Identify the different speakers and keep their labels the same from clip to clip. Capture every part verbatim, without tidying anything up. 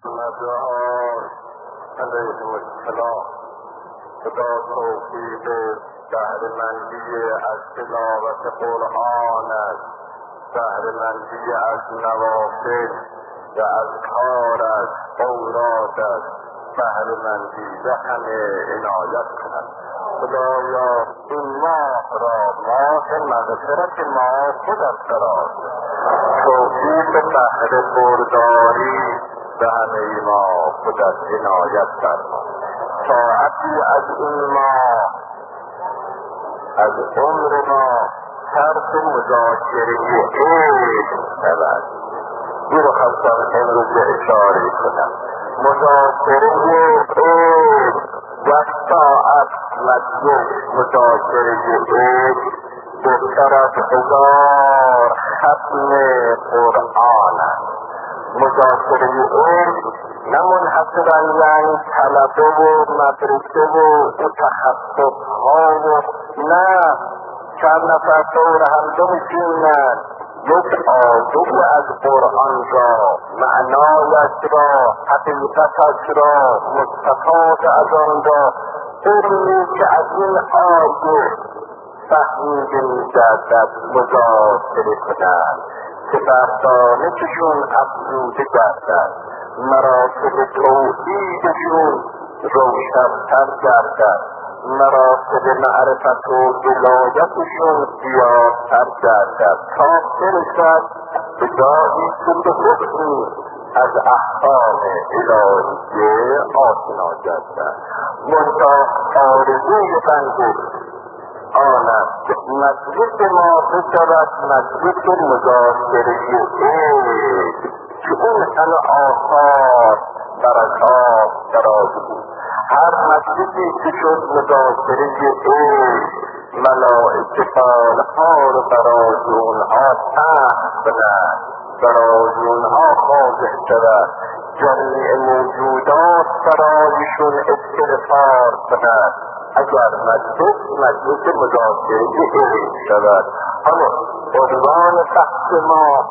Speaker 1: مدعا علیهم السلام خدا توفیق بهره‌مندی از تلاوت قرآنش، بهره‌مندی از نوافل و اذکارش، اورادش، بهره‌مندی و همه عنایت کند. خدایا این ماه را ماه مغفرت ما خودت قرار ده. توفیق بهره برداری به همه ما خودت عنایت فرما. ساعتی از این ماه از عمر ما صرف مذاکره عید شود. این رو خواستم امروز اشاره کنم. مذاکره عید یک ساعت مجلس مذاکره عید بهتر از هزار ختم قرآن است. مذاکره عید نه منحصرا یعنی طلبه و مدرسه و تخصص ها و نه چند نفر دور هم بنشینند یک آیه از قرآن را، معنایش را، حقیقتش را، مستفاد از آن را، علمی که از این آیه فهمیده می‌گردد مذاکره کنند که بردانششون افزوده گردد، مراتب توحیدشون روشن‌تر گردد، مراتب معرفت و ولایتشون زیادتر گردد تا برسد به جایی که به حکمی از احکام الهیه آشنا گردد. منتها آرزوی بنده آن است که مجلس ما بشود مجلس مذاکره عید که اون همه آثار برکات دراز بود. هر مجلسی که شد مذاکره عید ملائکه سالها رو برای اونها تحت کنند، برای اونها خاضع شود، جمیع موجودات برایشون استغفار کنند اگر مجلس مجلس مذاکره عید شود. اما عنوان بحث ما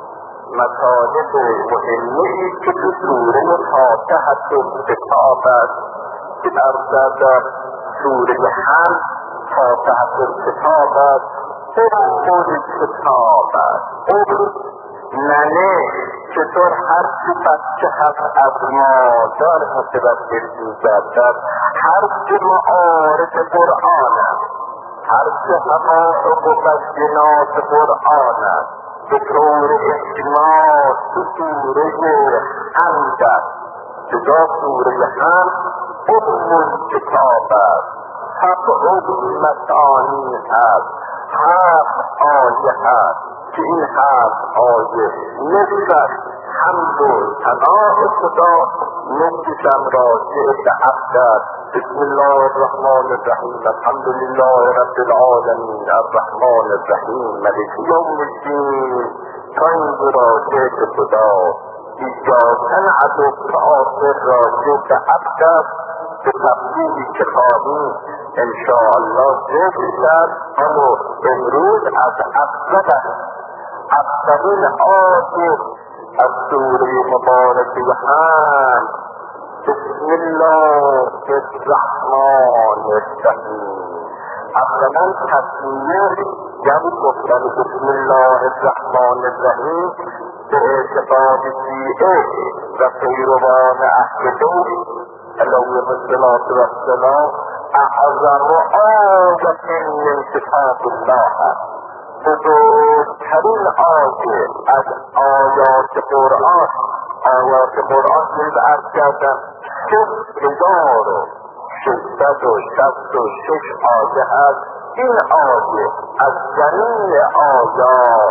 Speaker 1: مطالب مهمی که تو سوره فاتحه الکتاب است که در سوره حمد فاتحه الکتاب است، ام الکتاب است. ام ننه چطور هر صفت که هست از مادر متوجه می‌گردد، هر که معارف قرآن است، هر که حقایق و بینات قرآن است، به طور اجماع تو سوره حمد است. جدا سوره حمد ام الکتاب است، سبع مثانی است، هفت آیه است که این هفت آیه نصفش حمد و ثنا خدا، نصفش هم راجع به عبد است. بسم الله الرحمن الرحیم الحمد لله رب العالمین الرحمن الرحیم مالک یوم الدین. تا این راجع به خدا ایجاد نعبد که آخر راجع به عبد است. به تفصیلی که خواهیم انشاءالله ذکر کرد. اما امروز از افضل افضلین آیه از سوره مبارکه حمد بسم الله الرحمن الرحیم. اولا تصمیه یعنی گفتن بسم الله الرحمن الرحیم به اعتقاد شیعه و پیروان اهل بیت علیهم السلام اعظم آیه من صفات الله است. بزرگترین آیه از آیات قرآن، آیات قرآن نیز عرض کردم شش هزار و ششصد و شصت و شش آیه است. این آیه از جمیع آیات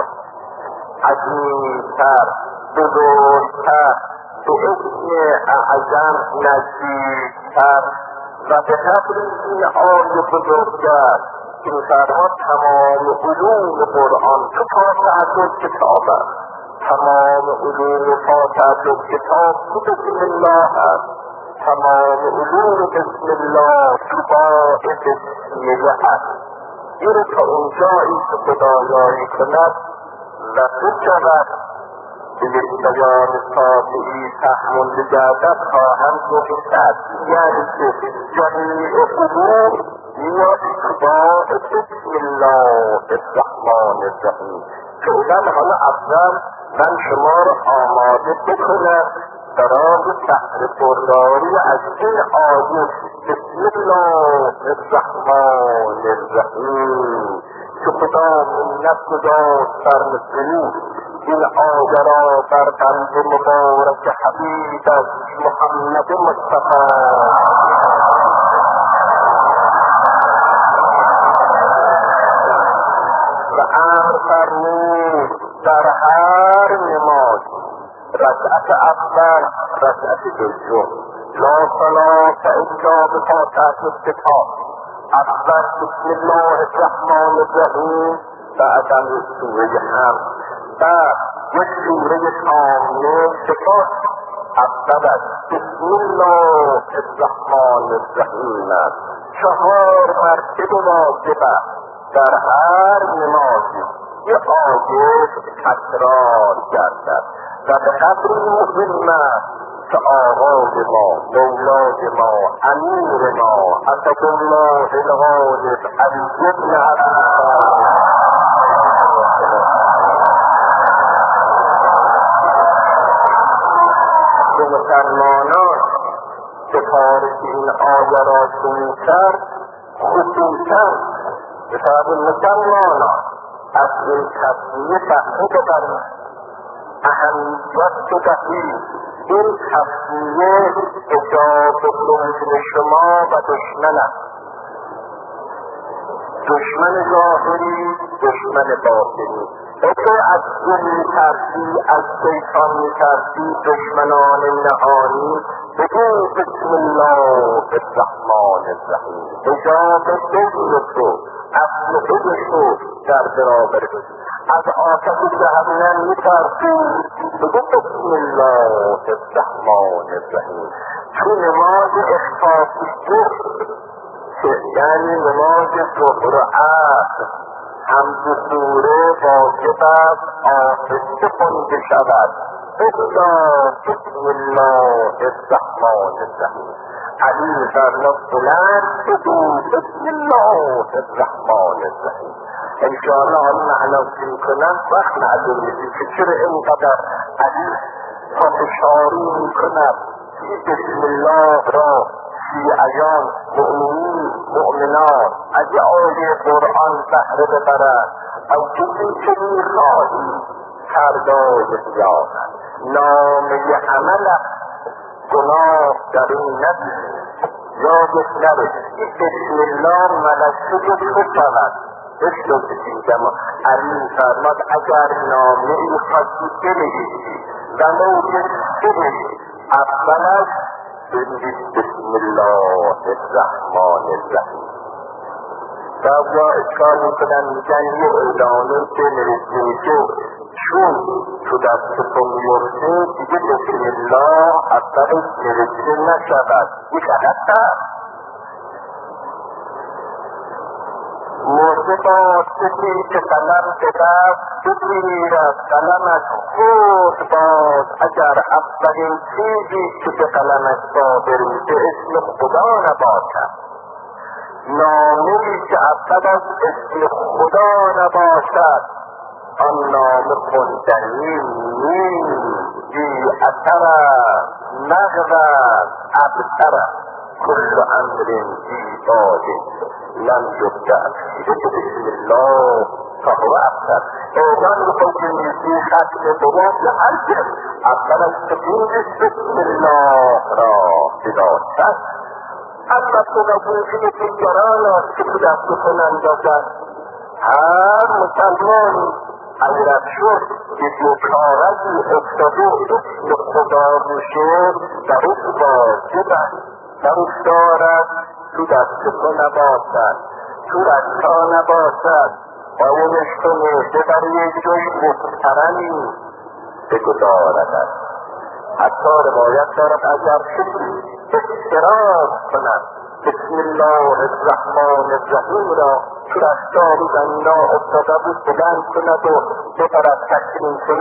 Speaker 1: عظیمتر، بزرگتر، به اسم اعظم نزدیکتر و به قدر این آیه بزرگتر که می‌فرماد تمام علوم قرآن تو فاتحه الکتاب است. تمام علوم فاتحه الکتاب تو بسم الله است. تمام علوم بسم الله تو باعث بسمله است. این رو تا اونجایی که خدا یاری کند و بشود به یک بیان صافی تحمل گردد خواهم گفتد، یعنی که جمیع امور میاد با بسم الله الرحمن الرحیم. فعلا حالا اول من شما رو آماده بکنم برای بهره برداری از این آیه بسم الله الرحمن الرحیم که خدا منت گذاشت بر مسلمین این آیه را بر قلب مبارک حبیبش محمد مصطفی و امر فرمود در هر نماز رکعت اول رکعت دوم لا صلاة الا بفاتحة الكتاب اول بسم الله الرحمن الرحیم بعدم سوره هم بعد یک سوره کامله صفات اول بسم الله الرحمن الرحیم است. چهار مرتبه واجب در هر نمازی یه آیه تکرار گردد و به قدر مهم است که آغاز ما، مولای ما، امیر ما، اسدالله الغالب علی بن ابی طالب به مسلمانان سفارش این آیه را شروع کرد، خصوصا به مسلمانان از این تصمیه فهمه ببرند اهمیت دهید این تصمیه اجاب دشمن شما و دشمن است، دشمن ظاهری دشمن باطنی. اگه از این میترسی از شیطان میترسی دشمنان نهانی بگو بسم الله الرحمن الرحیم اجاب دل تو اصل خودشو در برابر از آتش جهنم میترسی بگو بسم الله الرحمن الرحیم. تو نماز اخفاقی جفت که یعنی نماز ظهر و عصر حمد سوره واجب است آهسته خونده شود الا بسم الله الرحمن الرحیم. علی در بلند بگو بسم الله الرحمن الرحیم. انشاءالله حالا معناسی میکنم وقت معلوم میدید که چرا اینقدر علی پافشاری میکند بسم الله را شیعیان مؤمنین مؤمنان از یه آیه قرآن بهره ببرند از چیزی که میخواهی فردای قیامت نامه عمل گناه در این ندید یادت نره بسم الله ملکه تو شود. بسیار بسیدم علی فرماد اگر نامه ای خواهی بنویسی و موجب بنویسی اولش بنویس بسم الله الرحمن الرحیم. بعضا اشکال میکنن میگن یه اعلانه بنویسی که چون تو دستتون میفته دیگه بسم الله اولش نوشته نشود. این غلط است. موضوعات کسی که قلم به دست بگیرد قلمش خود باز اگر اولین چیزی که به قلمش صادر میشه اسم خدا نباشد، نامه‌ای که اول از اسم خدا نباشد آن نامه خوندنی نیست، بی اثر مغز ابتر کل امر بی باده لم یبدأ بسم الله فهو ابتر. اعلان بکن که نیستی ختم درست هر که اول از تقییدش بسم الله را بداشت. البته نبوشی دیگران است که تو دستتون اندازد. هر مسلمانی اگر شد که دو کارزی افتاده اسم خدا روشه درش واجب است، درش دارد تو دستتون نباشد، تو رکتا نباشد، باینش کنه برای یک جای محترمی بگذارد. حتی روایت دارد اگر کسی افتراض کند بسم الله الرحمن الرحیم را تو رفتار زمینا افتاده بود بلند کند و ببرد تکریم کند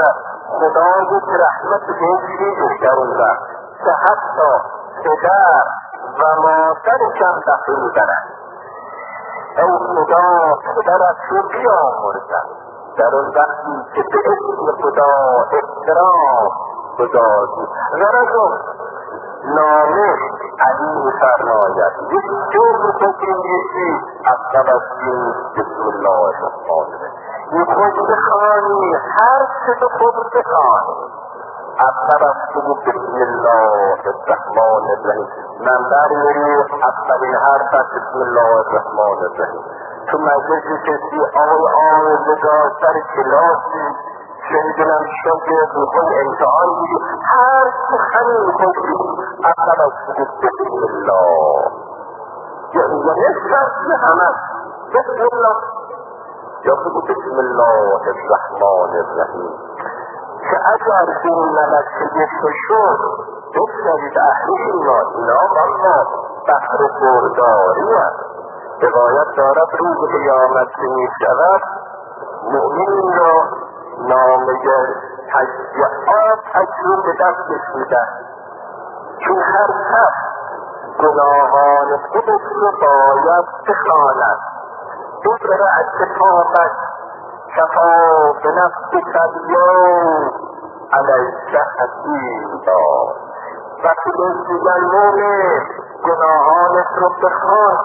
Speaker 1: خدا یک رحمت بهشتی در اون وقت که حتی پدر و مادرشان دفعه میزنند. ای خدا پدرت رو بیامرزد. در اون وقتی که به اسم خدا احترام گذاری و رجل نامه علی می‌فرماید یک جور بکنیشی از توسط بسم الله الرحمن الرحیم. یک خود بخوانی هر چه خود بخوانی از توسط بسم الله الرحمن الرحیم. من در میری اولین حرف از بسم الله الرحمن الرحیم. تو مجلسی کسی آقای آموزگار سر کلاسی شنیدنم شد میخوای امتحان بودی هر سخنی میخوای اصلا از بسم الله یا نشترسی همه بسم الله یا بگو بسم الله الرحمن الرحیم. که اگر این ملکه شد بسید اهل ایمان اینا اما بحر برداری است. روایت دارد روز قیامت که می شود مؤمن را نامه تشریعات تجربه به دستش میدن چون هر کس گناهان خودش رو باید بخواند. بقرأ کتابک کفا به نفسک الیوم علیک حسیبا. وقتی بهش میگن مؤمن گناهانت رو بخوان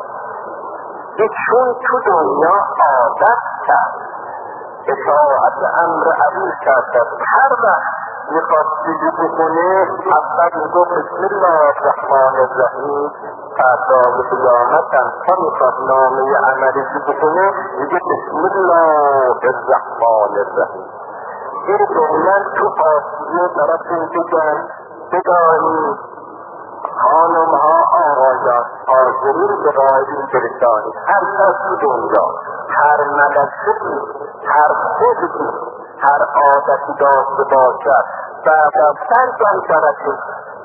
Speaker 1: چون تو دنیا عادت کرد اطاعت امر علی کرد هر وقت میخواد چیزی بکنه اول میگو بسم الله الرحمن الرحیم. فردا به قیامت هم تا میخواد نامه عملی بکنه میگه بسم الله الرحمن الرحیم. این دنیا تو آسیه براتون بگن بدانی خانم ها آقایان حاضرین به قائدین برسانی هر کس تو دنیا هر ملکه هر خودی هر عادتی داشته باشد بعد از سرزن شرکی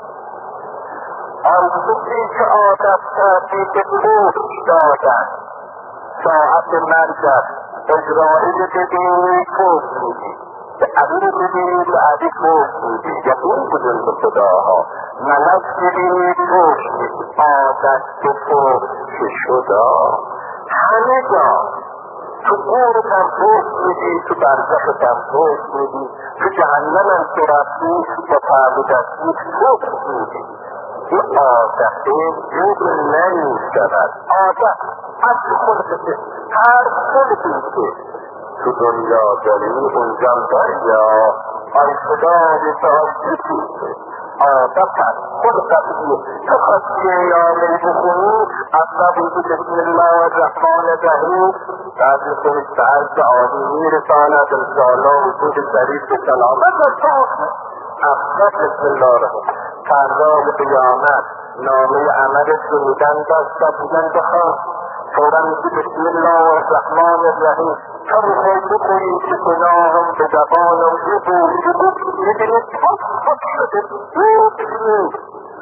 Speaker 1: آن کسی که عادت کردی به خوش دادن ساعت مرگت اجرائیل ببینی خوش بودی به عدی ببینی به عدی خوش بودی یقین بودن به خداها ملک ببینی خوش بودی عادت به خوش شدا همه جا تو قور هم خوش بودی تو برزخ هم خوش بودی تو جهنم هم که رفتی با فرد دستی خوش بودی. این عادت جور نمی شود. عادت از خلقه هر خلقی که تو دنیا داری اونجا داری یا آی خدا بسازی که عادت هست خلقت تو خواستی یامه بخونی اصلا بگی بسم الله الرحمن الرحیم بعضی کنی سهر که آدمی میرساند انشاءالله وجود شریف به سلامت و صاف اصلا بسم الله الرحمن. فردا به قیامت نامه عملت رو میدن دستا بودن بخواه فورا میگه بسم الله الرحمن الرحیم. تا میخوای بکنی که گناهم به زبانم ببود میبینی پاک پاک شده بکنی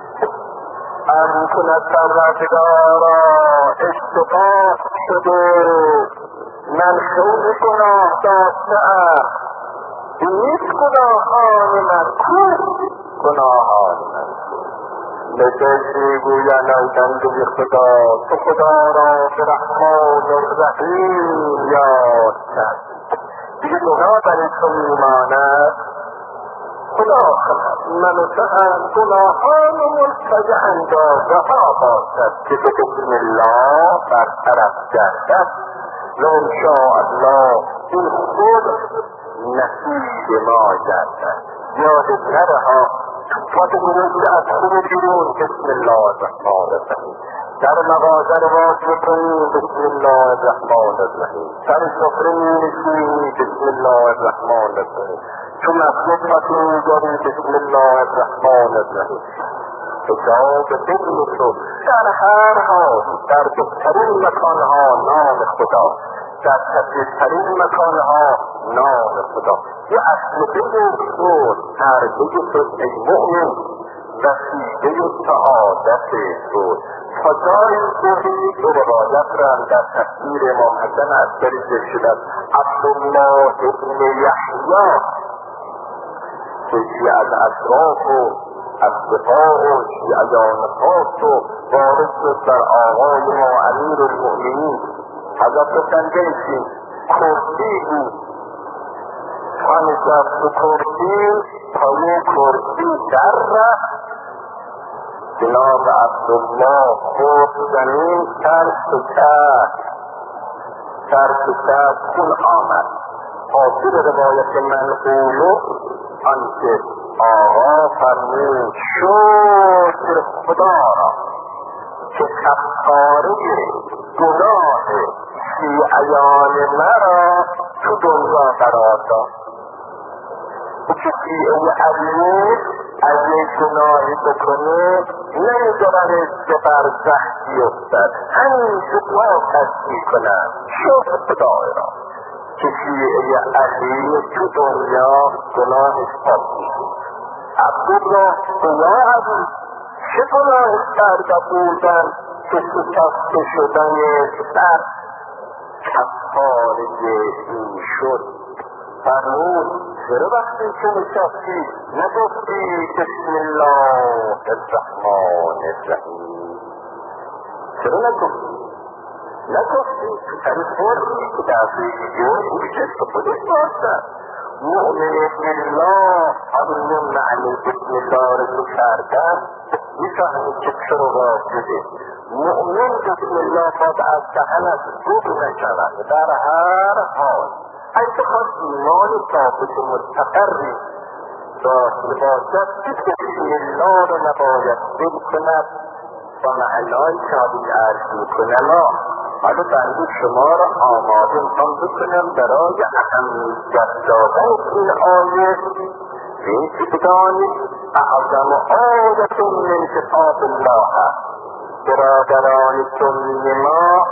Speaker 1: ام کند پروردگارا اشتباه شده من خیلی گناه داشتم نیست گناهان من کو گناهان من نجاشی گویان آیدند به خدا تو خدا را به رحمان الرحیم یاد کرد دیگه گناه در این تو میماند خدا من و تو هم گناهان ملتج اندازه ها باشد که به بسم الله برطرف گردد و انشاءالله این خود نصیب ما گردد. یاد نرها فات گروه از خود بیرون بسم الله الرحمن الرحیم. در مغازه رو باز بکنی بسم الله الرحمن الرحیم. سر سفره می‌نشینی بسم الله الرحمن الرحیم. تو مسجد مطلوب داری بسم الله الرحمن الرحیم. حجاب بدن تو در هر حال در بهترین مکانها نام خدا در تکلیفترین مکانها نام خدا. یه اصل بگیر تربیت شد ای مؤمن وسیله سعادت شد تا جایی بودی که روایت را در تفسیر امام حسن عسکری ذکر شد عبدالله ابن یحیی که از اطراف و از دفاع و شیعیان خاص و وارد شد بر آقای ما امیر المؤمنین حضرت گفتن بنشین. کرسی بود، تا نشست به کرسی پای کرسی در رفت. جناب عبدالله خود زمین سر شکست سر شکست خون آمد. حاصل روایت منقولو آنکه آقا فرمود شکر خدا را که کفاره گناه شیعیان مرا تو دنیا قرار داد. که شیعه علی از یک گناهی بکنه نمیدارن که برزخ بیفتد، همین شکوه تصدیق کنن شکر خدای را که شیعه علی تو دنیا گناهش پاک میشه. عبدالله گناه علی چه گناهش کرده بودن که شکسته شدن سر کفاره این شد. فرمود چرا وقتی که نشستی نگفتی بسم الله الرحمن الرحیم؟ چرا نگفتی؟ نگفتی تو سری خوردی که در ویدیو این جست خودش باشد. مؤمن بالله همون معنی بسم الله رو کردن میفهمی که چرا واجبه. مؤمن بسم الله باید از دهنش دور نشود در هر حال. اگه بخواد ایمان ثابت و مستقری داشته باشد بسم الله رو نباید دل کند و معنای کابی عرض میکنم. حالا بنده شما را آماده میخوام بکنم برای اهمیت دادن این آیه به این که بدانید اعظم آیت من کتاب الله هست. برادران سنی ما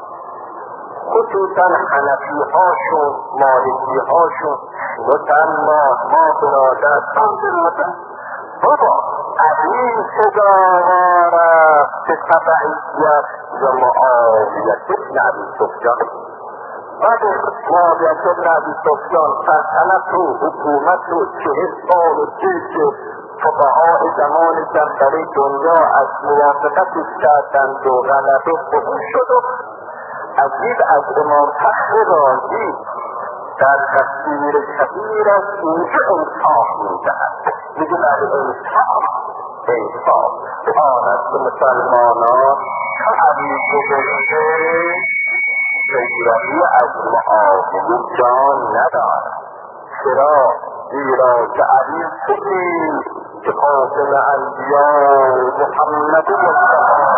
Speaker 1: خصوصا حنفی هاشون مالکی هاشون گفتن ما ما برادر هم برادر بابا علی سزاوار است به تبعیت و معاویت ابن ابی سفیان. بعد معاویت ابن ابی سفیان سلطنت و حکومت و چهل سال و جیش فقهای زمان جنبره دنیا از موافقتش کردند و غلبه خودی شد و عجیب از امام فخر رازی در تفسیر کبیر از اینجا انصاف میدهد. میگه بعد انصاف انصاف آن است که مسلمانان تا علی گذشته پیروی از معاویه جان ندارد. چرا؟ زیرا که علی چیزی که خاتم انبیاء محمد مصطفی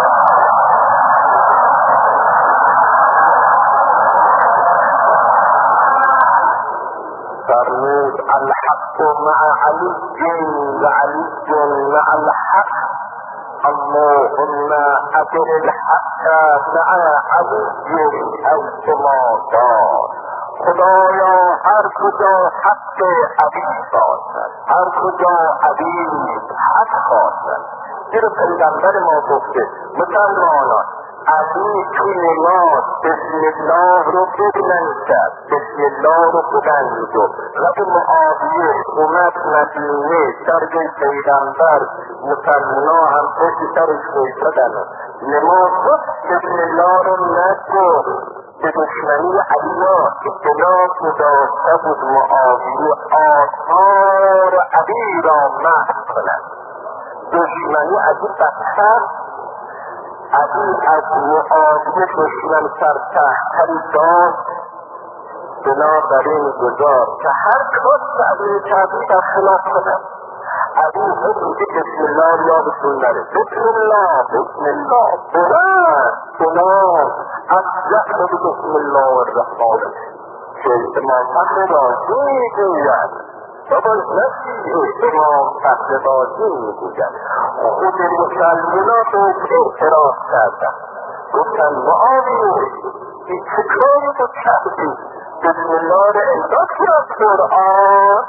Speaker 1: فرمود الحق مع علی و علی مع الحق. اللهم اجر الحق مع علی از ما دار. خدایا هر کجا حق علی باشد، هر کجا علی حق باشد. زیرا پیغمبر ما گفته مسلمانان علی توی نماز بسم الله رو ببلند کرد، بسم الله رو بلند و رب معاویه اومد مدینه سرگه پیغمبر مسلمان هم پشت سرش بایستدن و نماز رو بسم الله رو نگفت به دشمنی علی ها اطلاع گذاشته بود معاویه آثار علی را محو کند. دشمنی علی بدتر علی از معاویه دشمن سرسختری داشت. بنابراین گذاشت که هر کس علی کردی در خلاف کنند. علی خود میگه بسم الله یا بسم الله بسم الله بسم الله بلند بلند از جهر بسم الله الرحمن که امام فخر رازی میگوید بابا نفسی امام فخر رازی میگوید خود مسلمان رو اعتراض کردن گفتن معاویه این چه کاری تو کردی بسم الله رو انداز کرد قرآن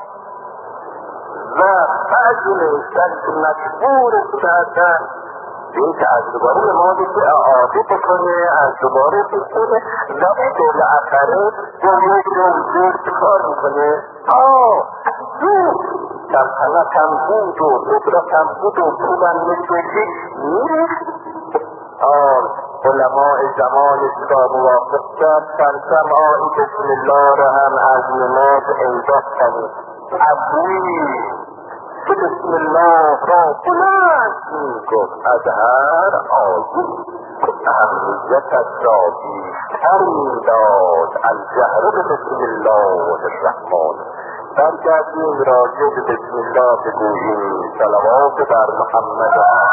Speaker 1: و بعضی نوشتن که مجبور کردن این که از دوباره نمازی که اعاده بکنه از دوباره بکنه ولی دول اخره دو یک روزی کار میکنه آه دو سلطنتم بود و قدرتم بود و پولم مثل نیست. آن علماء زمانش را موافق کرد سرسم آئی بسم الله را هم از نماز امضا کنید. ابوی که بسم الله را بلند میگفت از هر آیه اهمیتش را بیشتر میداد الجهر بسم الله الرحمن. برگردیم راجع به بسم الله بگوییم. صلوات بر محمد.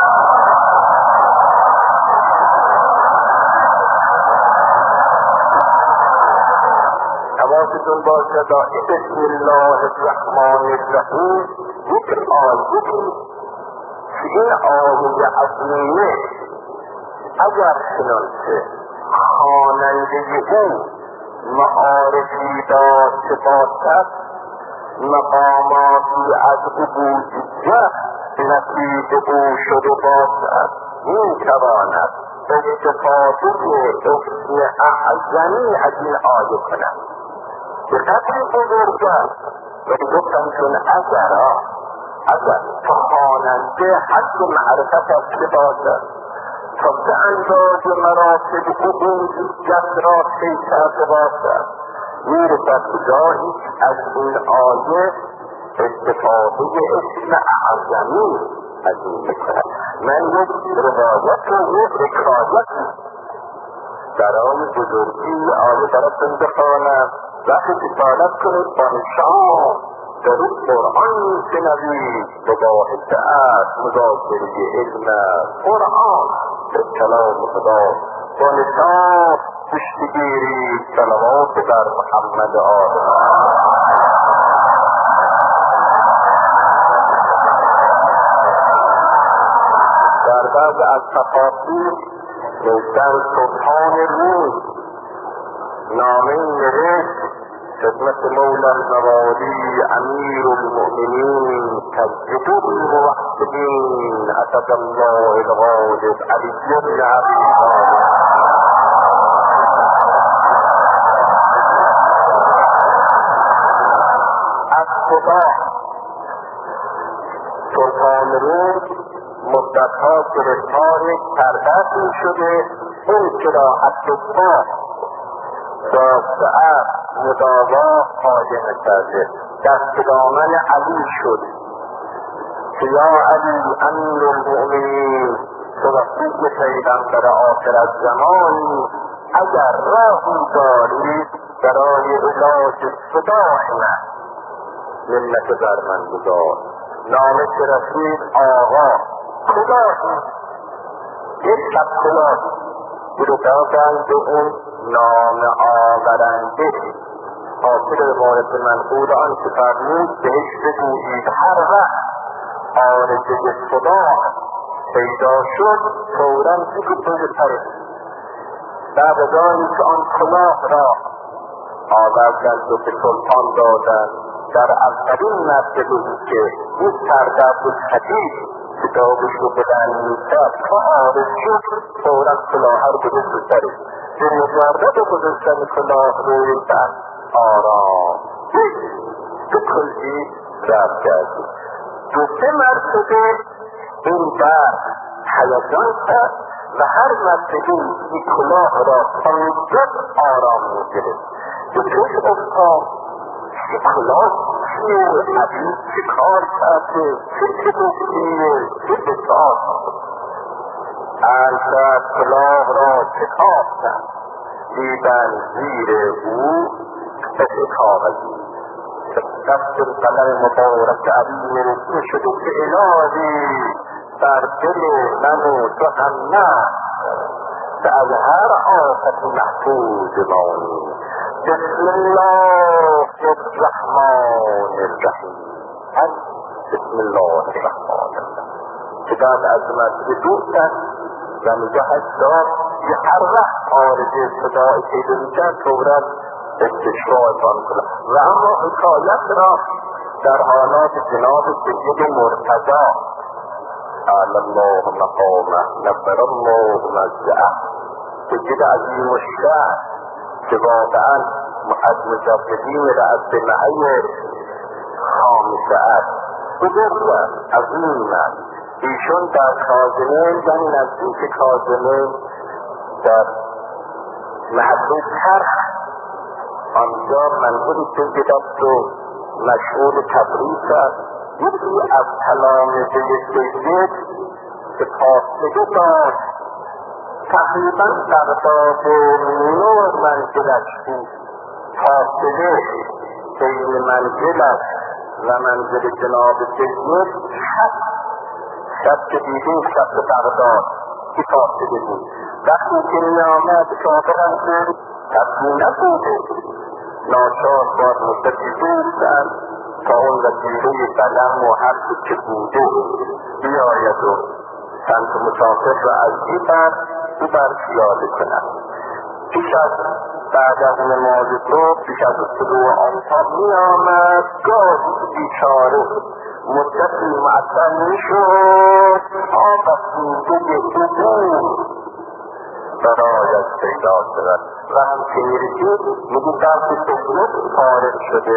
Speaker 1: حواستون باشد این بسم الله الرحمن الرحیم یک آیه که این آیه عظیمه اگر چنانچه خواننده او معارفی داشته باشد مقاماتی از عبودیت نصیب او شده باشد میتواند استفاده اسم اعظمی از این آیه کند به قدر بزرگ است. ولی گفتم چون اگر اگر تا خواننده حد معرفت داشته باشد تا به اندازه مراتب عبودیت را طی کرده باشد میرسد جایی از این آیه استفاده اسم اعظمی از این میکند. من یک روایت و یک حکایت برای بزرگی آیه براتون بخوانم. وقتی رسالت کنید با نشان در این قرآن میشنوید مباحثه است مذاکره علم قرآن به کلام خدا با نشان گوش بگیرید. صلوات بر محمد آقا. در بعض از تفاصیل نوشتن سلطان روم نامه نوشت خدمت مولا الموالی امیر المؤمنین تجدد الموحدین اسد الله الغالب علی بن ابی طالب. از خدا سلطان روم مدتها گرفتار سردست می شده. این که را اتباع داشته مداوا خواهی کرده دست دامن علی شد که یا علی امیر المؤمنین تو وسیع پیغمبر آخر الزمانی اگر راهی داری برای علاج صداع من منت بر من گذار. نامه که رسید آقا کلاهی یک شب کلاهی برو دادن به اون نام آورنده. حاصل روایت منقول آن که فرمود بهش بگویید هر وقت آرزه خدا پیدا شد فوراً بگو توی سرش. بعد از آنی که آن کلاه را آوردند و به سلطان دادند در اولین مرتبه که این سردرد شدید کتابش رو بدن میکرد که آرز شد فوراً کلاه رو بگو توی سرش. به مجرد گذاشتن کلاه روی سر آرام به کلی رفت کردی. دو سه مرتبه این درد هیجان کرد و هر مرتبه این کلاه را پانزد آرام میگرفت. به چشم افتاد که کلاه چیه عبید چه کار کرده چه چه بکنیه چه بساط انشد کلاه را شکاف کرد. دیدن زیر او قطع کاغذی دست قلم مبارک علی نوشته شده که الهی بر دل من و تو هم نه که از هر آفت محفوظ مانی. بسم الله الرحمن الرحیم. بسم الله الرحمن الرحیم که بعد از مرتبه دوستن و نگهش دار یه هر وقت آرزه صدای پیدا میکرد فوراً استشفاءتان کنه. و اما حکایت را در حالات جناب سید مرتضی اعلی الله مقامه نبر الله مجزعه سید عظیم الشأن که واقعا از مجددین رأس محل خامسه است بزرگ است، عظیم است. ایشون در کاظمه، یعنی نزدیک کاظمه در محله ترخ، آنجا منزلی سید است و مشهور تبریز است. یکی از تلامذه سید که فاصله داشت تقریبا در باب نوع منزلش بود، فاصله بین منزلش و منزل جناب سید شب شب که دیدیم شب بغداد که فاصله بود. وقتی که می آمد شاطرم بود تصمیم نبوده ناچار باید مدتی دوستن تا اون وسیله بلم و هر که بوده بیاید و سمت مسافر را از این بر او بر پیاده کنند. پیش از بعد از نماز صبح، پیش از طلوع آفتاب می آمد، گاهی بیچاره مدتی معطل می شد تا وسیله عبور برایش پیدا شود و هم که می رسید میگه درس سکونت فارغ شده.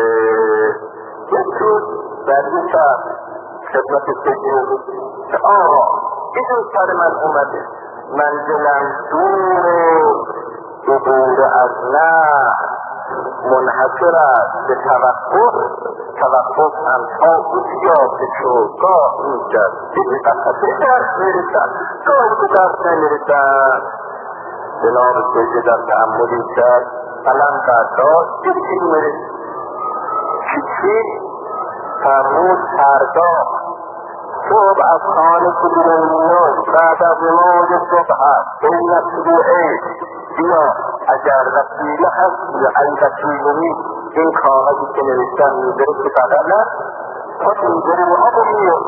Speaker 1: یک روز در این شب خدمت سید که آقا این سر من اومده، منزلم دور عبور از نه منحصر است به توقف، توقف هم تا اوزیا به چوگاه میجد به قصده درس میرسن، گاه به درس نمیرسن. جناب سید در تعملی کرد، قلم برداشت، چیزی میرسید چیزی فرمود فردا صبح از خانه که بیرون میاد بعد از نماز صبح هست بین طلوعه بیا اگر وسیله هست یا ای وسیله نیست این کاغذی که نوشتن میبره که بدنه تا میبره و آبو میاد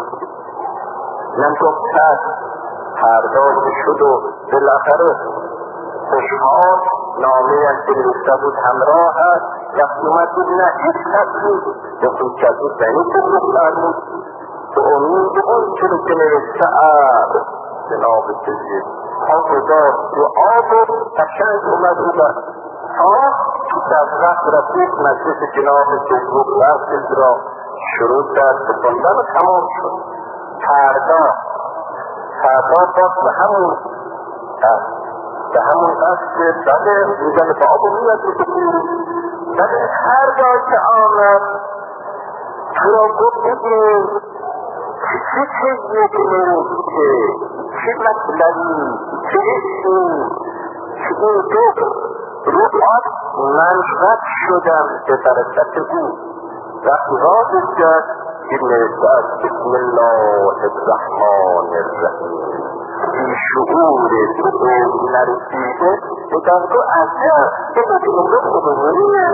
Speaker 1: نمگفت هست فردا که شد و بالاخره خوشحال نامه هم که نوشته بود همراه هست وقتی اومد بود نه هیچ تصمیم یا خود کسی بینی که فرمود به امید اون چرا که نوشته است جناب سید ها گذار دعا بود قشنگ اومد او بر تا در وقت رسید مجلس جناب سید درس را شروع کرد به خوندن و تمام شد. فردا فردا باز به همون به همون قصد بده میزن به آب و میاد بکنید ولی هر جای که آمد تو را گفت بگیم چه چیزیه که نوشته، چه مطلبی، چه اسمی، چه این دو روحات من رد شدم به برکت او. وقتی رازش کرد این نوشته از بسم الله الرحمن الرحیم این شعور سعود نرسیده بودن تو عجب که بکنم رو خودمونیه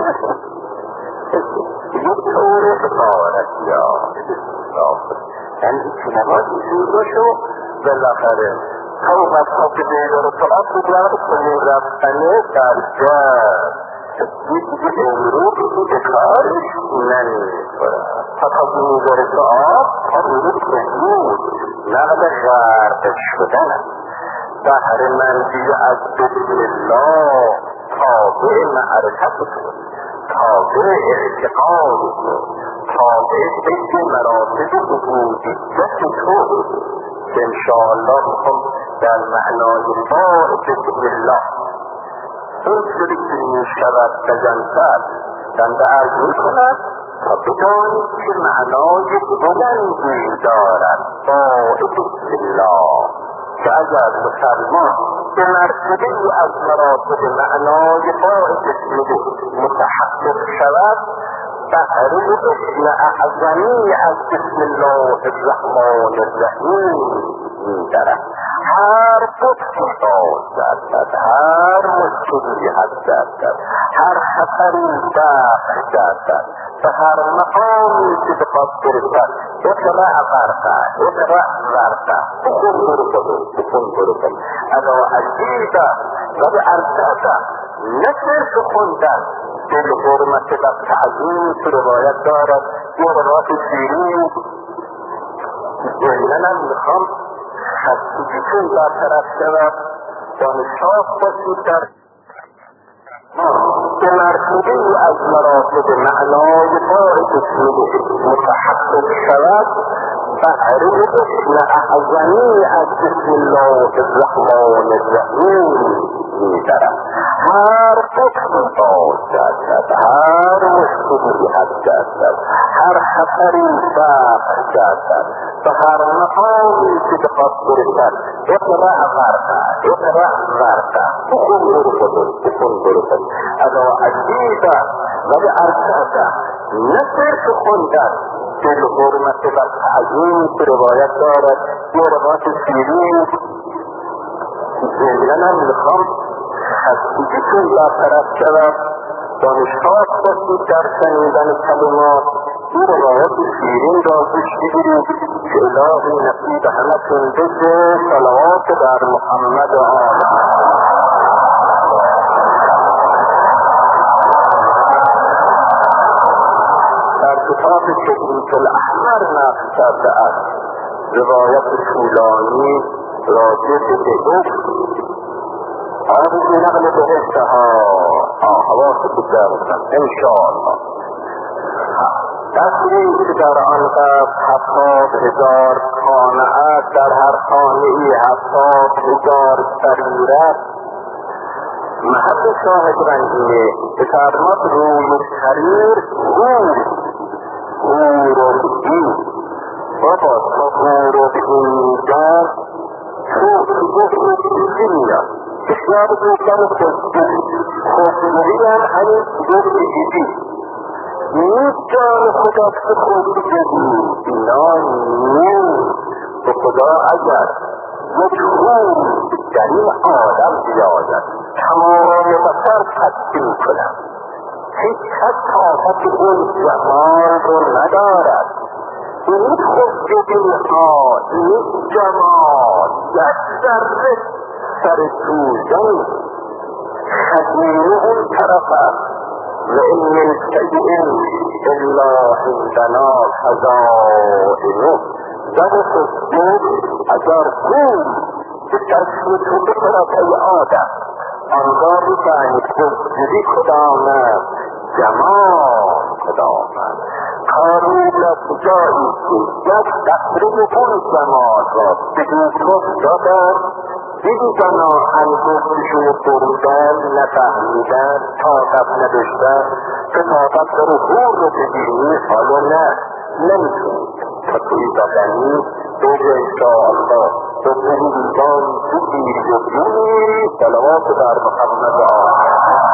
Speaker 1: یک طور عبارت یا یعنی که نمازی شروع شو بالاخره توبت ها که بیدار و طاعت بودن کنیم رفتنه در جد یکی امرو که کارش نمیخورد تا تا بیدار طاعت تا بیدار کنید نقد غرب شدن بحر منزی از بسم الله تابع معرفت کن تابع اعتقاد کن تابع بین مراتب عبودیت تو که انشاءالله میخوام در معنای با بسم الله این سری که میشود بجنسد بنده عرض میکند تا بدانید که معنای بلندی دارد با بسم الله که اگر مسلمان به مرتبه از مراتب معنای با بسم متحقق شود بحری اسم اعظمی از بسم الله الرحمن الرحیم میدرد. هر بطی بازد هر مشکلی هستد هر خطری دخل دارد به هر مقامی که بخواد برسد اقرأ ورقه اقرأ ورقه بخون برسد بخون برسد ادا عجیبه و به ارتده نصرف خوندن دل حرمت و تعظیم که روایت دارد یه روایت شیرین ذهنم میخوام خستگیتون در طرف شود دانشاف باشید در به مرتبه از مراتب معنای باعث شده متحقق شود بهره اسم اعظمی از بسم الله الرحمن الرحیم می‌دارد. هر حکم باز گردد، هر مشکلی حد گردد، هر خطری فرق گردد، به هر مقامی که بخواد برسد اقرأ ورقه اقرأ ورقه بخون برسد بخون برسد ادا عجیبه ولی ارشده نه صرف خوندن به حرمت و تعظیم که روایت دارد. یه روایت شیرین زندن هم میخوام خستگیتون برطرف شود، دانشگاه باشید در شنیدن کلمات. این روایت شیرین را گوش بگیرید که الهی نصیب همتون بده. صلوات بر محمد و آل در کتاب تکریت الاحمر نقل کرده است. روایت طولانی راجع به گفت آبی نقل بهشته ها حواس بگردن انشاءالله. تصویری که در آن قبل هفتاد هزار خانه است، در هر خانه ای هفتاد هزار سریرت. محل شاهد رنگینه که فرماد روی سریر هور هور و بین بابا تا هور و بین در تو گفت چیزی میاد بسیار دوستان خوشگوری هم همین گفت دیدی نیست جان خدا که خود جدی اینا نیست به خدا اگر یک خون در این آدم بیاید تمام بسر تدبیر کنم. هیچ کس طاقت اون جمال رو ندارد. این خوشگوری ها این جمال یک ذره سر جوزن خزینه اون طرف است. و این من شیء الا عندنا خزائنه. زن خوشگو اگر خون به تشریف رو بکند ای آدم آنگاه بفهمید خوشگوری کدام است، جمال کدام است. کامیلت جایی که یک تقریب اون جمال را به دوست دادن دیدی زنا انگفتشون بریدن نفهمیدن طاقت نداشتن که طاقت داره خور رو بگیری حالا نه نمیتونید تا توی بدنی دوز انشاءالله تو بریدان تو بیری و بیری صلوات بر محمد آن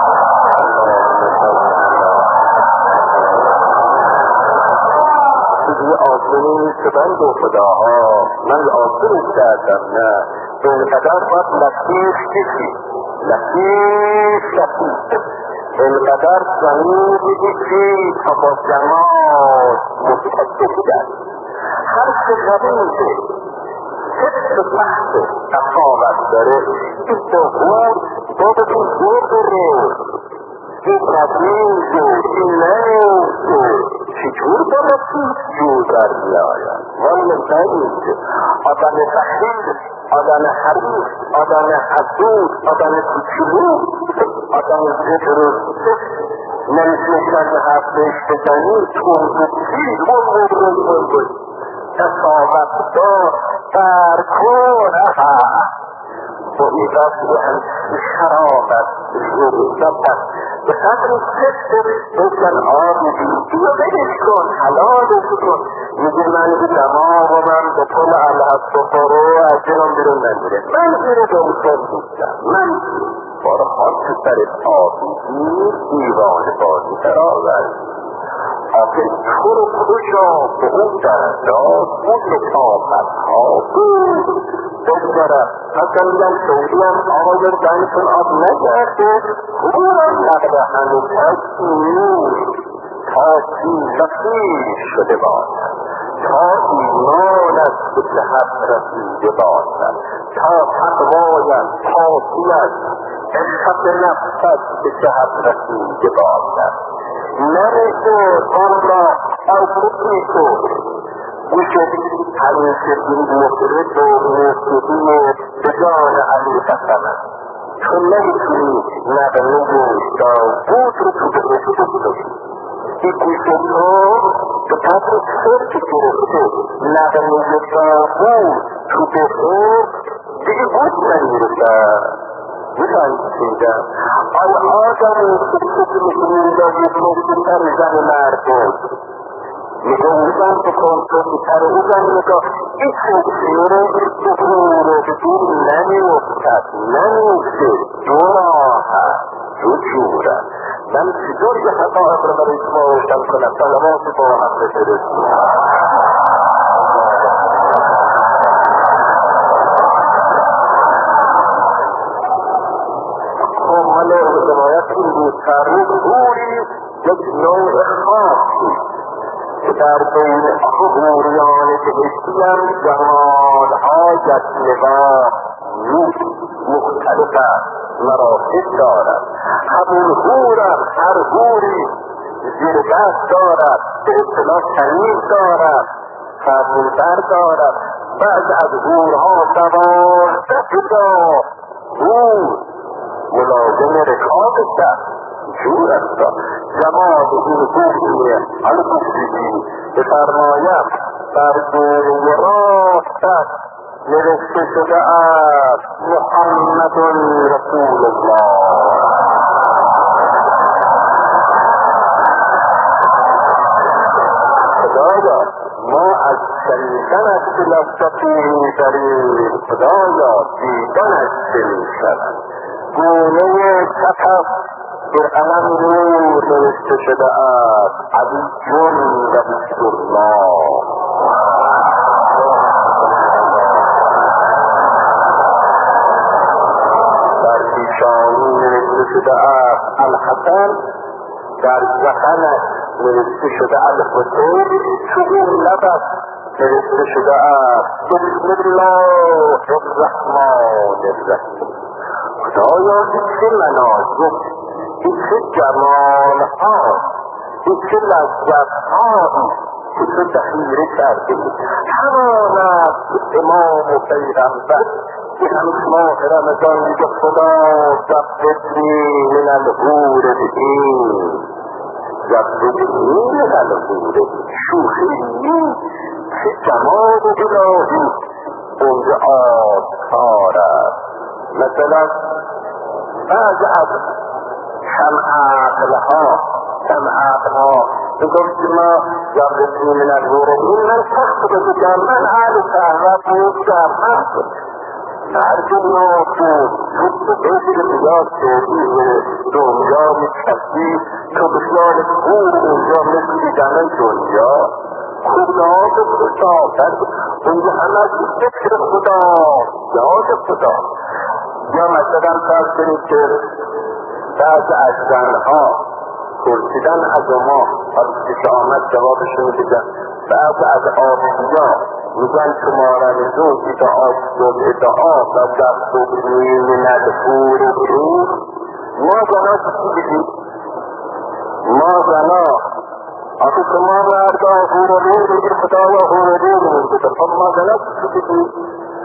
Speaker 1: چیزی آسونی نیست که من دو خداها من آسونی کردم نه اینقدر باید لطیف کشی لطیف لطیف اینقدر زمین بگیشی تا با جمال متصف کرد. هر چه غریبه حس بحث تفاوت داره این بخور بابا این دور داره این نبیز این نیز چطور با لطیف جو در میآید والا نبید آدم بخیل آدم حریف آدم حسود آدم کوچولو آدم ذکر و نمیشه حرفش بزنی تونگوچی بول بول بول بول تفاوت دار برکن با این رفت هم شرابت روزت به قدر سفت بکن آبی بیا بگش کن حلالش کن میگه من به دماغ و من به طول الهت بخورو از جنم بیرون نمیره من بیره دوستان بودم من بار خواست سر آبی دیوان بازی در آورد آخه تو رو کجا به اون درجات اون لطافت ها بود بگذارم اصلا میگم سعودیم آقای دنشون آب نگرده خونم نقل هنو کسی نیست تا چیزی شده باشد تا ایمانت به صحت رسیده باشد تا تقوایت پاکیت عشق نفست به صحت رسیده باشد نمیشه آن را آزمود میشه میشه همیشه این مفرد و موسیقی به جان علی قسمه تو نمیتونی نقمه داوود رو تو بهشت بکنی. این گوش تو به قدر سرک گرفته نقمه داوود تو بهشت دیگه بود نمیرسن. میفهمی چی میگم؟ آیا آدمی که فکر میکنی داری پشتتر زن مردم میگه اوزن بکن پشتتر اوزن نگاه این فکره بکن رو بدون نمیفتد نمیفته دو راه هست دو جوره. من چطور یه حقایق رو برای شما روشن کنم سلامات با هم بفرستیم. حالا روایت این بود تاریخ حوری یک نوع خاصی که در بین حوریان بهشتی هم جمالها جذبه‌ها مختلف مراتب دارد. همون حورم هر حوری زیر دست دارد، به اصطلاح تمیز دارد، فرمونتر دارد. بعض از حورها دوازده تا حور ملازم رکابش است جور است. جمال این حوریه حالا بسیدی بفرمایم در دوره راست نوشته شده است محمد رسول الله. خدایا ما از شنیدنش لذتی میبریم. خدایا دیدنش چه میشود. گونه کتف در علم نور نوشته شده است علی جون رسول الله. در پیشانی نوشته شده است الحسن، در ذقنش نوشته شده الحسین، چون لبش نوشته شده است بسم الله الرحمن الرحیم. خدایا این چه مناظر، این چه جمال ها، این چه لذت هایی که تو تخیره کرده. همان است امام و پیغمبر که همیشه ماه رمضان میگه خدا جبدنی من الحور العین، جبدنی من الحور. شوخی نیست، چه جمال الهی اونجا آثار است. مثلا بعض از کم عقلها کم عقلها بگفت ما جبدنی من الحور العین، من سخت بگم من اهل شهوت نیستم. هر دنیا تو تو بسید بیاد توضیح دنیا میکشی تو بسیار خور اونجا مثل دیدن دنیا خدا به خدا کرد. اونجا همه فکر خدا یاد خدا. یا مثلا فرض کنید که بعض از زنها پرسیدن از ما حالی که آمد جوابشون میدن بعض از آسیا میگن شمارنشون اطاعت شد اطاعت و جبدنی من الحور العین. ما زنا چی بگیم؟ ما زنا آخه شما مردا حور العین بگیر خدایا حور العین میگه خب ما زنا چی بگیم؟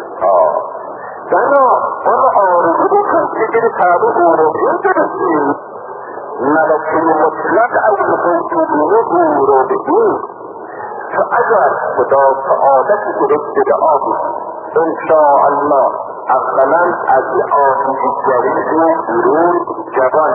Speaker 1: زنا آقا آرزو بکن که بری تابع حور العین برسیم. ملکه مطلق از مخیطونه حور العین. تو اگر خدا سعادتی درست دعا بود انشاءالله اولا از آبیگری و برون جوان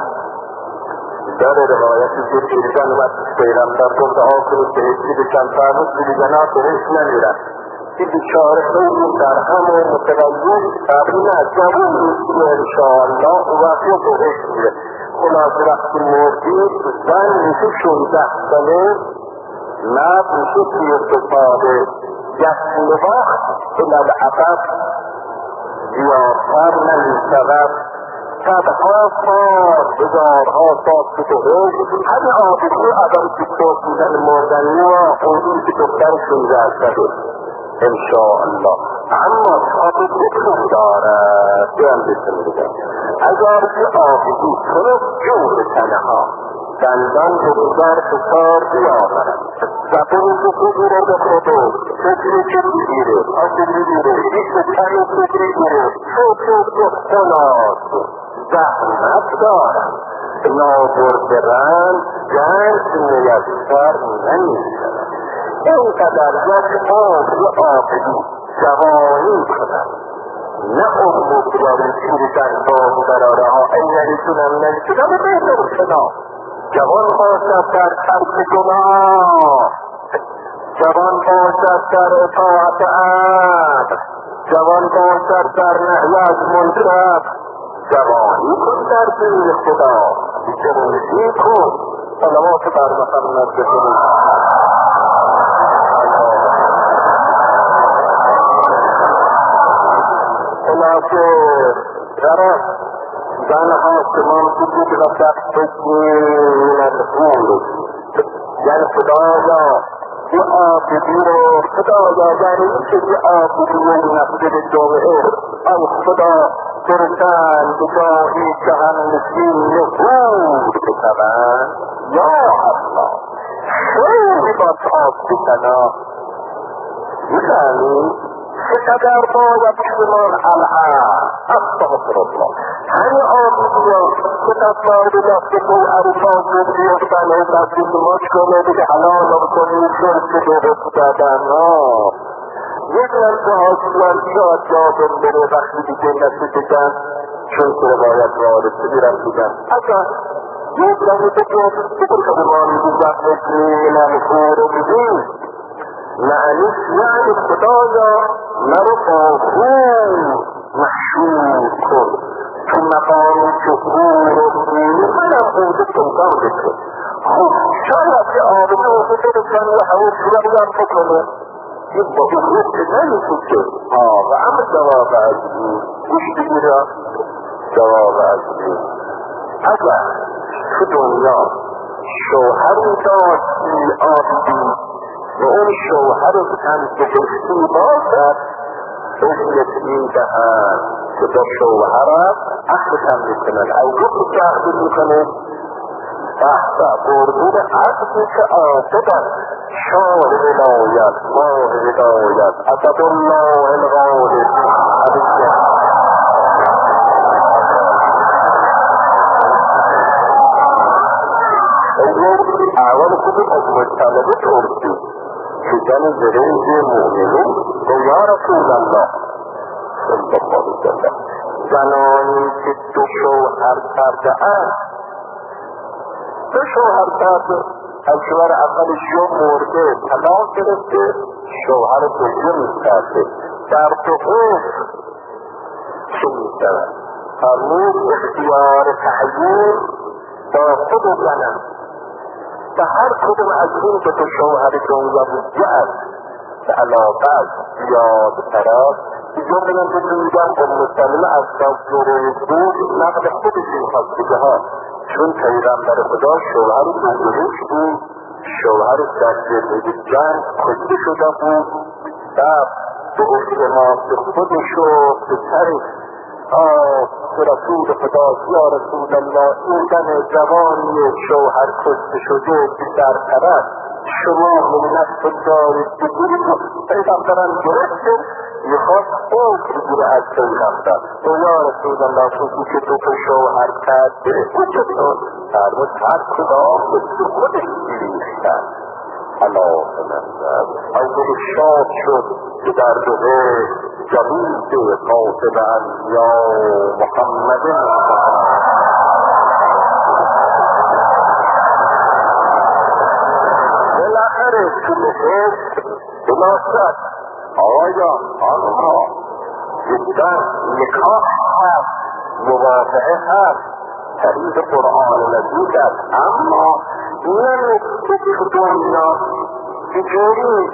Speaker 1: داره روایتی که پیرزن و پیغمبر گفت دعا کنید که هیچی بشن فرمود پیرزنها بهش نمیرن. این بیچاره خیلی در همه متوجه تبرین از جوان نیستی انشاءالله و وقتی بهش میره. خلاص وقتی مردید زن میشه شونده ساله مرد میشه توی اتفاقه یک وقت الى العقب زیادتر نمیشود. صدها سال هزارها سال که بهش همه آبیدی آدم که توف میدن مردنی و اونی که دختر شونده شده انشاءالله. اما آبیدی خوب دارد بیان بسن میدن اگر که آبیدی کنه جور تنها دندان بگذار فکار بیاورد زبون که خوبی رو بخودو فکری که میگیره آسه میگیره ایش کمی فکری گیره فکر و خلاص زحمت دارم نابردرن گنج میسر نمیشن اینقدر یک عمر آبی جوانی کنم نه عمر بیاری چیزی در باقی براره ها این نمیتونم نمیتونم بهتر شنا جوان باشد در ترک گناه جوان باشد در اطاعت امر جوان باشد در نهی از منکر جوانی کن در دین خدا جوانی کن صلوات بر محمد بخونید خلاصه درست زنها شما بگید و دست مدهور یعنی خدایا یه آبدی رو خدایا یعنی که یه آبدی رو نفذ جامعه ای خدا برسن به جایی که هم نسیم نهور بشوند یا الله خیلی با تاب بشنا میفهمی چقدر باید شمان الان استغفر الله همین آبی ها که تصمار به دست بو عروفان بود بیفتن و دستی سماش کنه دیگه حلال رو کنی شرک دوبه بودن ها یک نرسه آسیان شاد جابن بره وقتی دیگه نسی بگن چون که روایت وارد بیرم بگن اصلا یک نرسه که بکر خدمانی بودن نسیم نمخور بودیم معنیش یعنی خدایا مرو با خون مشهور کن تو مقام جهور و خونی منم خونده تنگام بکن خب شاید که آبده و خونده بکن و همون شده بودم بکنه این با این روز که نمیشه که آه و همه جواب از این گوش بگیرم جواب از این اگر تو دنیا شوهری داشتی آبدی و اون شوهر هم بهشتی باشد اهلیت این دهن که با شوهرت عقد هم میکنن اوجه که عقد میکنه بحثا بردون عقدی که آسدن شاه ولایت ماه ولایت اسد الله الغالب اول خودی از مجتمعه ترسی شدن زرنج مؤمنون و یا رسول الله صلی الله علیه وسلم زنانی که دو شوهر کرده اند دو شوهر کرده از شوهر اولش یا مرده طلاق گرفته شوهر دوم کرده در دو حکم چه میشود فرمود اختیار تعیین با خود زنم و هر کدوم از این که تو شوهر دنیا بودید که علاقه از زیاد طرف جمله من که میگم ام سلمه از دستور بود نقل خودش میخواست بگه ها چون پیغمبر خدا شوهر دومش بود شوهر در جنگ کشته شده بود و به التماس خودش و به طریق رسول خدا یا رسول الله این زن جوانی شوهر کشته شده که در طرف شما منت دارید بگیرید پیغمبرم گرفته میخواست حکم بگیره از پیغمبر و یا رسول الله چون که تو تو شوهر کرده چطور فرمود هر کدام مثل خودش گریختن الله نمزد اول شاد شد که در دوه جبود قاطب انبیاء محمد بالاخره تو بهشت بلاشد آیا آنها جدا نکاح هست موافقه هست طریق قرآن مجید است اما نمیشه که دنیا چجوری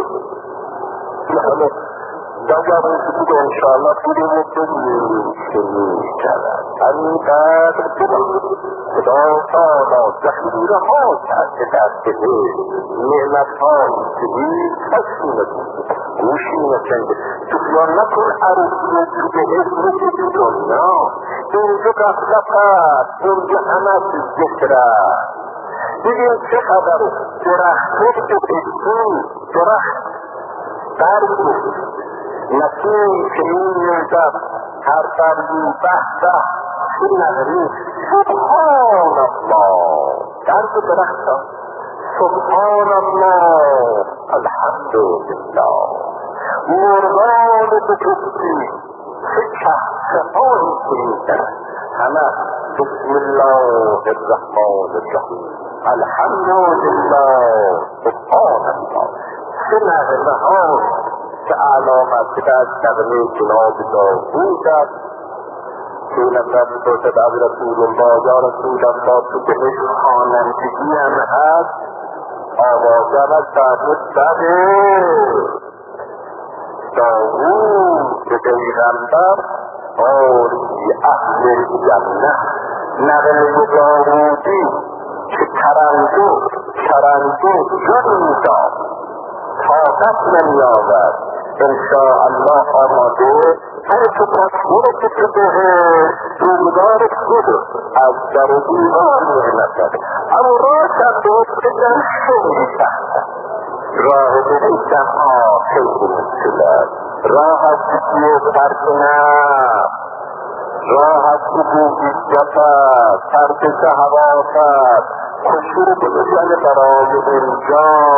Speaker 1: دگر بودی انشاءالله بودی مدنی شنی شود همین قدر بودم خدا تعالی ذخیره ها کرده در دهه نعمت هایی که هیچ کسی نکنده گوشی نکنده تو بیان نکن عروسی تو بهش نکنده دنیا اینجا غفلت هست اینجا همه ذکر است ببین چه خبره درخت که بهشتی درخت برگو نسیم که می‌ریزد هر برگی به به چه نغمه سبحان الله برگ درختان سبحان الله الحمدلله مرغان بجستی چه کهکشانی کنیدن همه بسم الله الرحمن الرحیم الحمدلله سبحان الله چه نغمه ها که علامت از نغمه جناب داوود است که نظر می‌داشتد از رسول الله یا رسول الله تو بهش خوانندگی هم هست آوازم از بعد بده داوود به پیغمبر آری اهل جنه نغمه داوودی که ترنده ترنده جن می‌داد طاقت نمی‌آورد انشاءالله آماده هر که تصویر که به روزگار خود از در و دیوار می‌رسد اما راه هم به بگن خیلی سخت راه بگیدن ها خیلی مشکل است راه از دیگه برکنه راه از بگویت است ترک شهوات است کشور بگیدن برای اینجا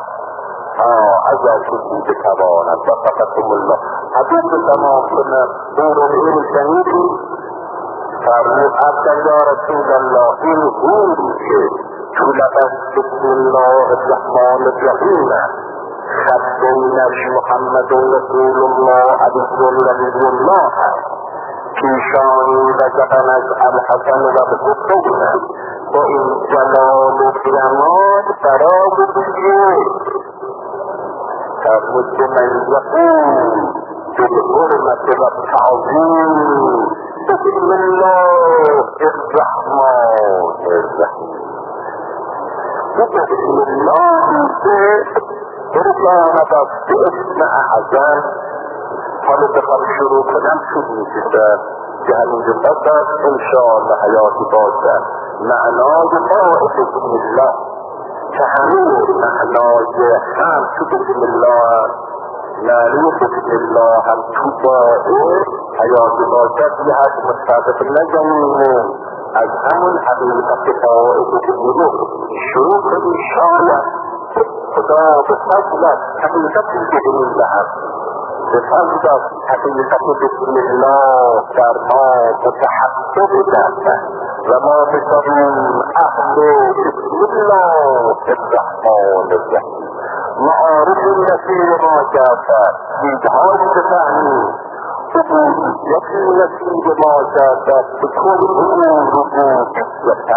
Speaker 1: اگر کسی بتواند و فقطم الله حدیث تمام کنه دور این شنیدی فرمود عبد یا رسول الله این هوری که تو لبس بسم الله الرحمن الرحیم خط بینش محمد رسول الله علیه النبی الله پیشانی و زبانش الحسن و بسطونه با این جلال و جمال برای بگیر فرمود که من یقول به حرمت و تعظیم بسم الله الرحمن الرحیم بسم الله برساند از به اسم اعظم حالا بخوام شروع کنم شد میکشد که همینجا بس است انشاءالله حیاتی باشد معنای ما بسم الله که همین معنای هم تو بسم الله معنی بسم الله هم تو باید حیاتی باشد یه حد مستقف نجمیم از همون حقیقت قواعد که شروع کنی شاید خدا به فضل حقیقتی که این لحظ به فضل حقیقت بسم الله در ما متحقق کرده و ما بشویم اهل بسم الله الرحمن الرحیم معارف نسیر ما کرده دیدهایی بفهمیم یکی نسیر ما کرده به کل امور ربوبیت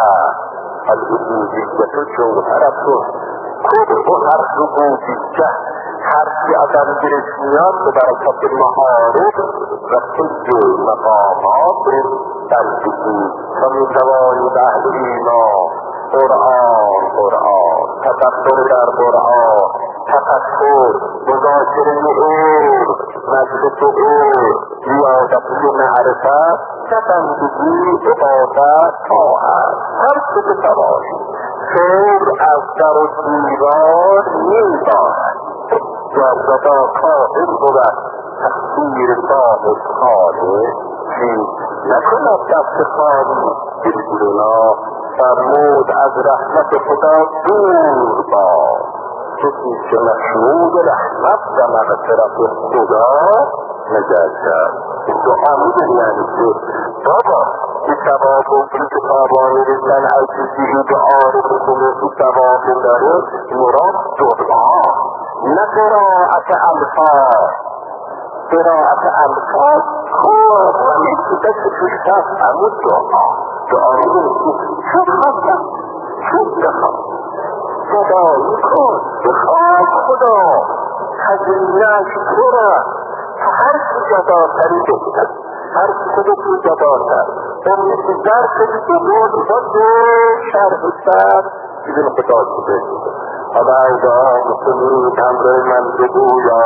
Speaker 1: الربوبیت جوهرتون کل هر ربوبیت هر کی آدم گرش میاد به برکت معارف و طی مقامات بلدگی و میتوانی به اهل ایمان قرآن قرآن تفکر در قرآن تفکر مذاکره علم مجلس علم ریاضتی معرفت بندگی عبادت طاعت هر چه بتوانی خیر از در و دیوار میباید جذبا کائل بود تقدیر صاحب خانه چیز نکند دست خالی بلگونا فرمود از رحمت خدا دور با کسی که مشمول رحمت و مغفرت خدا نگشد دعا میدن یعنی که بابا که ثواب و که کتابانی ریزن از چیزی دعا رو بکنه که ثواب داره مراد دعا نه قرائت الفاظ قرائت الفاظ خواب و میشه که توش هست همون دعا دعا رو چون خواستم چون بخواب خدایی کن بخواب خدا خزینش برد هر چی جداتری بکن هر چی خودتون جداتر اون مثل در کسی دلوز با دو شرح سر چیزی خدا شده حالا ایدا مسلمین امر من بگو یا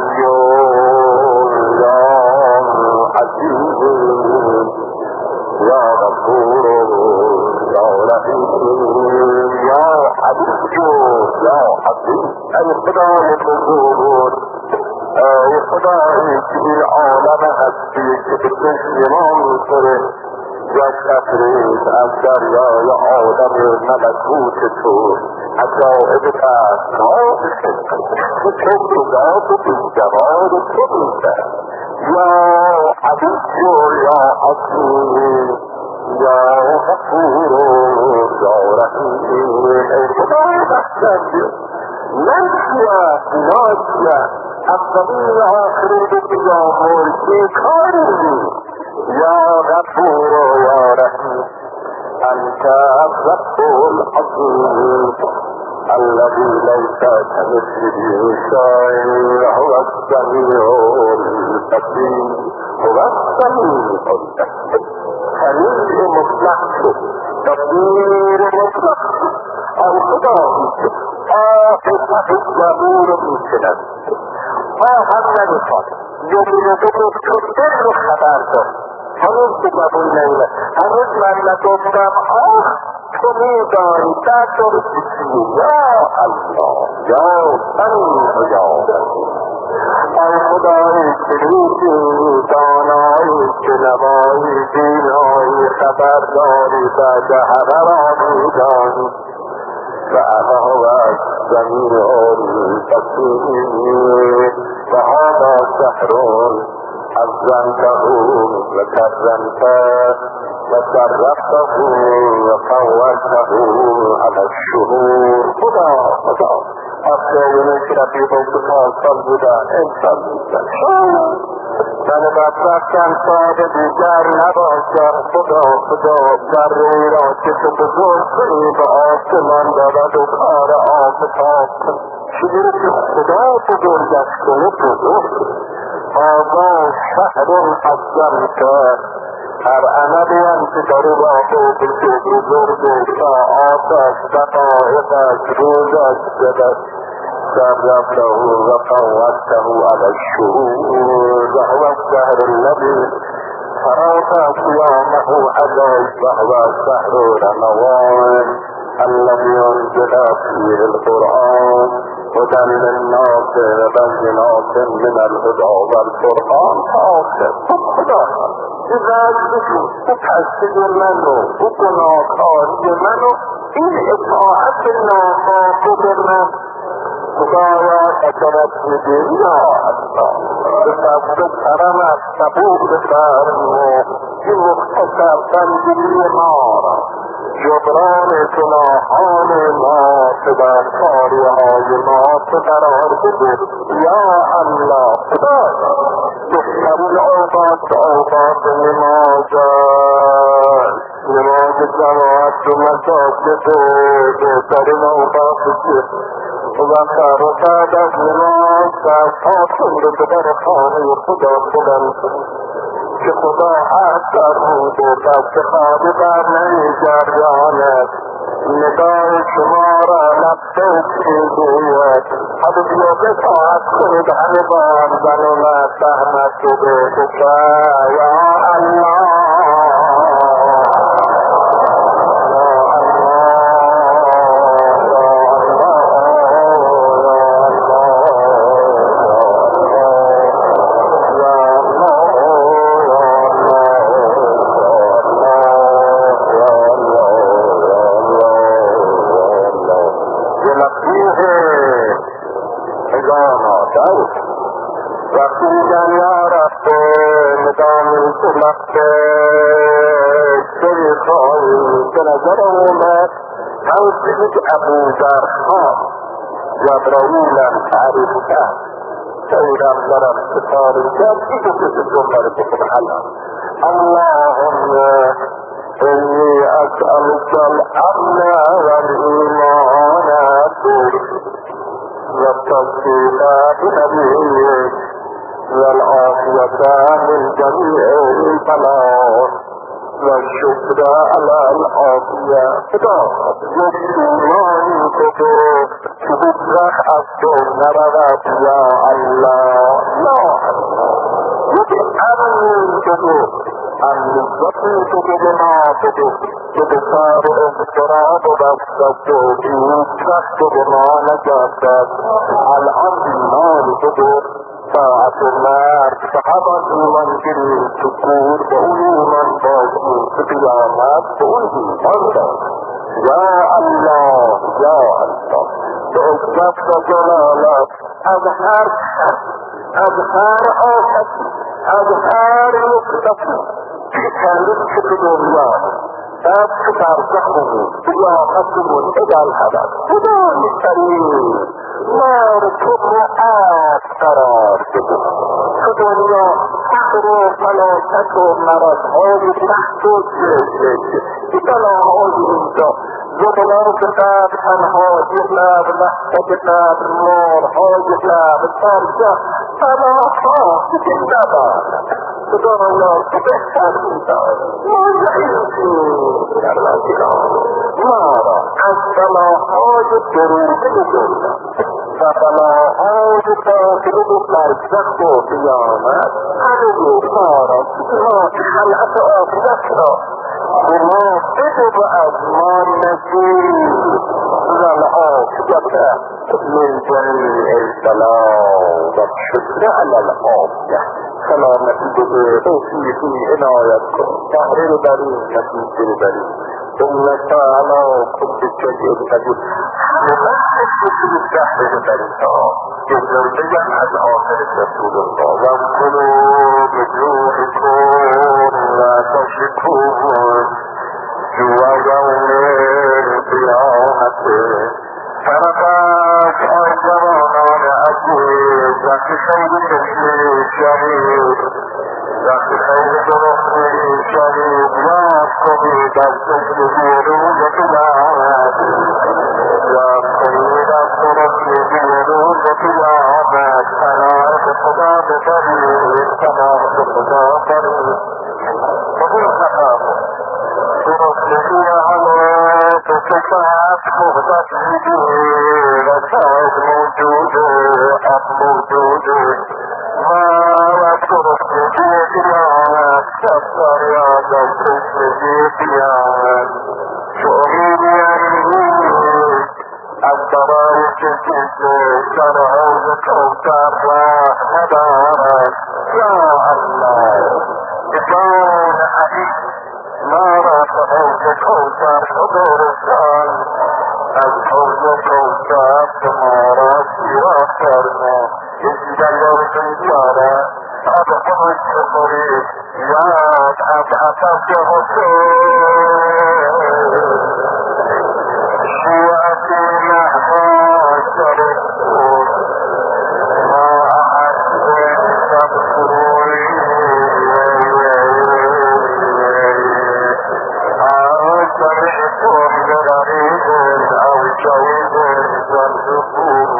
Speaker 1: علیون یا عزیز یا غفور یا رحیم یا عزیز یا عزیز ای خدای بزرگ خدایی که این عالم هستی که به چشم ما میخوره یک تفریز از دریای عالم ملکوت تو عجائب دستگاه که تو بزاد و بیدوار تو بوده یا عبیدی و یا حسینی یا غفور و یا رحیمی ای خدای بخشنده من کیا ناکیا اولین و آخرین بیامور که کاری یا غفور و یا رحیم انت الرب العظیم الذي ليس كمثله شيء هو السميع البصير هو السميع البصير خلیل مطلق تقدیر مطلق الخدا آفت الزبور میشند آهم نمیخواد جمعه دو چطور رو خبر دار هنوز که قبول نیله هنوز من نگفتم آخ تو میدانی در دور بسیار یا الله یا سمیع یا ای خدای شریفی دانایی شنوایی بینایی خبرداری و جهره را میدانی فهو السميع البصير فهذا سحر أذنته وكرمته وشرفته وفوته على الشهور خدا خدا أفضل شرفي بوضعها صلبدا انسان من بدبختم ساده دیگر نباشم خدا خدا در روی را که تو بزرگ کنی به آسمان دارد و کار آفتاب چیزی که خدا بزرگش کنه بزرگ آقا شهر عظمت هر عملی که داری را بزرگ بزرگ ساعاتش دقایقش روزش شدش شرفته وقوته على الشهور وهو الشهر الذي فرض صيامه عليه وهو شهر رمضان الذي انزل فيه القرآن هدى للناس وبينات من الهدى والفرقان آخر خدا اذا بشو بتحسد منو بگناهکاری منو این اطاعت ناخواسته من خدایا اجرت میدی یا الله به دست کرمت قبول فرمو که مختصر بندگی ما را جبران گناهان ما که در کاریهای ما تو قرار بده یا الله خدایا بهترین اوقات اوقات نماز نماز جماعت و مساجد بهترین اوقات و کار و بعد از نماز در آسان رو در خانه خدا بلند که خدا حد در اون بردد که خواهی بر نمیگرداند ندای شما را لبیک میگوید حالا بیا بطاعت کنید همه با هم زن و مرد رحمت بده بکر یا الله وقیدن یا رب ندام سلخت سری خواهی به نظر اومد توسید ابو ذرها جبرائیلم تعریف کرد پیغمبرم ستاره کرد دیگه کسی دنبال بکن حالا اللهم انی اسألك الامن والایمان والتصديق بنبيك والعافية من جميع البلاء والشكر على العافية خدا یکیمانی که تو شبکرخ از تو نرود یا الله یا الله یکی امنی که تو امنیتی که تو به ما بده که به کار افتراب و بستد و بیوکرخ که به ما نجاست الان بیمانی که تو طاعت مرد فقط ایمان گیریم تو گور به اون ایمان بازیم تو قیامت به اون ایمان داریم. یا الله یا الله به عزت و جلالت از هر شخص، از هر آفتی، از هر مقدسی تکلیف که به دنیا بعد که برزخمون قیامتمون ادل هدف خدای کریم ما رو تو معاد قرار بده. تو دنیا فقر و فلاکت و مرضهای سخت و این بلاهای اینجا زبلات قبر، تنهایی قبر، وحدت قبر، مارهای قبر، برزخ بلاها که ندارد. خدایا تو بهتر می‌دانی ما ضعیفیم در وجهان ما را از بلاهای دروغین دنیا و بلاهای داخل برزخ و قیامت همه ما را ما خلعت آخرت را به ما بده و از ما نجیب و العافیت من جمیع البلا و شکر علی العافیه. سلامتی بده، توفیقی عنایت کن، تحریر بریم، نتیجه بریم. امت علا کل شیء قدیر. همه بسید تحریر بریم تا جزر بگم از آخر رسول الله و کنو بجوهکن و تشکون جوا یوم قیامت فرقت آجوانان عزیز وقتی خیلی کشی شهید وقتی خیلی درختی شهید یاد کنید از زندگی روز قیامت یاد کنید از درختی روز قیامت پناه خدا ببرید پناه خدا برید خدا خطاب درختی همه تو کسات مهدت میدید و تاید موجوده اب موجوده ما و درختی قیامت سبتر یاد از درختی قیامت شعیدی امید از برای کسی که سرحوز کوتر راه ندارد. یا الله بجان علی ما را به حوض کوثر برسان، از حوض کوثر به ما را سیرا فرما. کسی دلار بیچاره اب خود بخورید یاد از حسد حسین شیعتی محاصر خود ما احسن تبخوری سمعتم لغريب أو جويب والذكور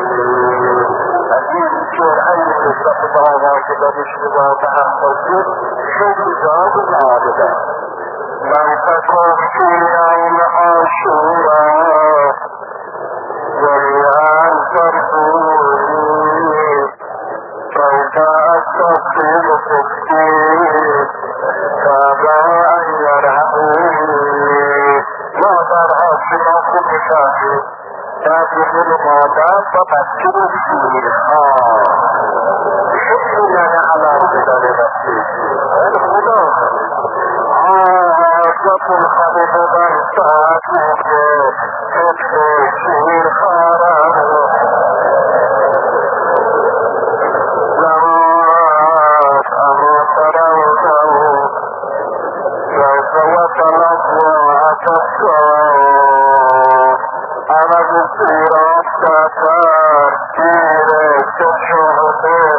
Speaker 1: أجيب شور أي استقبال واجبة بشبه تحفظت شوف جاب العابدة من تكون في يوم عاشوراء وريان تربوني سوف أستقيم تفكير فابا أن يرحموني ما درها شما خود شاهد تابعون مادر فبكر فيها شكرا على قدر نفسي الخدا عاقب الخلق برساتك تدخل شير خارا زمات أما تروته سوف وتلقى تسعى أنا بصير أفتكر كيرك تشهد